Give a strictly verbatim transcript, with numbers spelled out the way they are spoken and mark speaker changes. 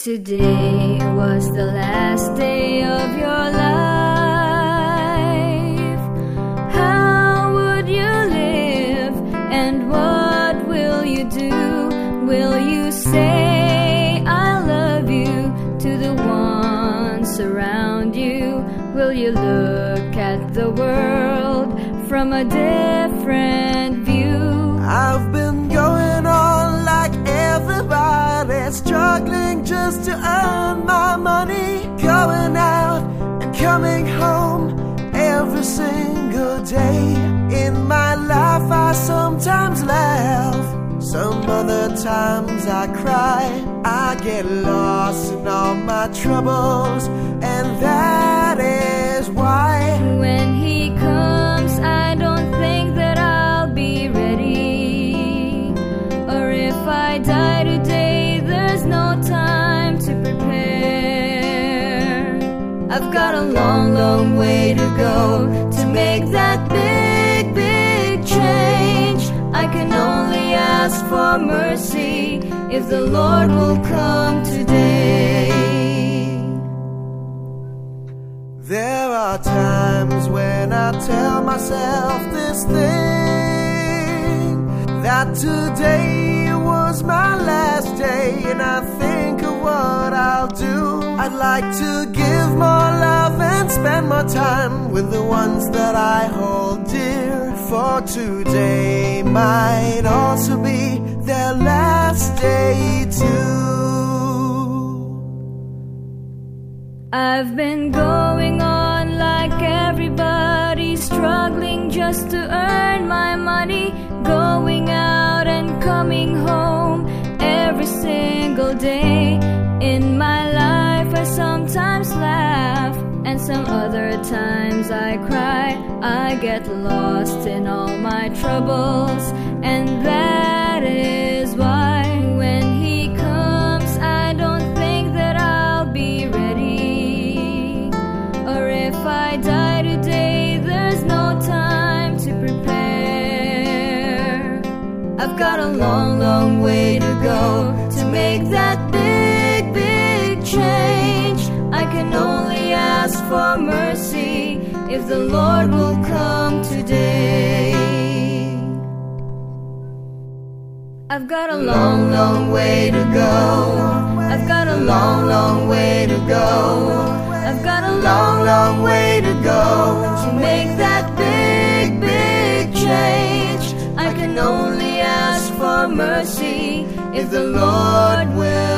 Speaker 1: today was the last day of your life, how would you live and what will you do? Will you say I love you to the ones around you? Will you look at the world from a different view?
Speaker 2: I've been going on like everybody, struggling just to earn my money, going out and coming home every single day. In my life I sometimes laugh, some other times I cry. I get lost in all my troubles, and that is why
Speaker 1: when he comes I don't think that I'll be ready, or if I die today there's no time to prepare. I've got a long, long way to go to make that big, big change. I can only ask for mercy if the Lord will come today.
Speaker 2: There are times when I tell myself this thing, that today was my last day, and I think of what I'll do. I'd like to give more love and spend more time with the ones that I hold dear, for today might also be their last day too.
Speaker 1: I've been going on like everybody, struggling just to earn my money, going out and coming home every single day. In my life I sometimes laugh, and some other times I cry. I get lost in all my troubles, and that is why when he comes I don't think that I'll be ready, or if I die today there's no time to prepare. I've got a long, long way to go to make that big, big change. I can only ask for mercy if the Lord will come today. I've got a long, long way to go. I've got a long, long way to go. I've got a long, long way to go to make that big, big change. I can only ask for mercy if the Lord will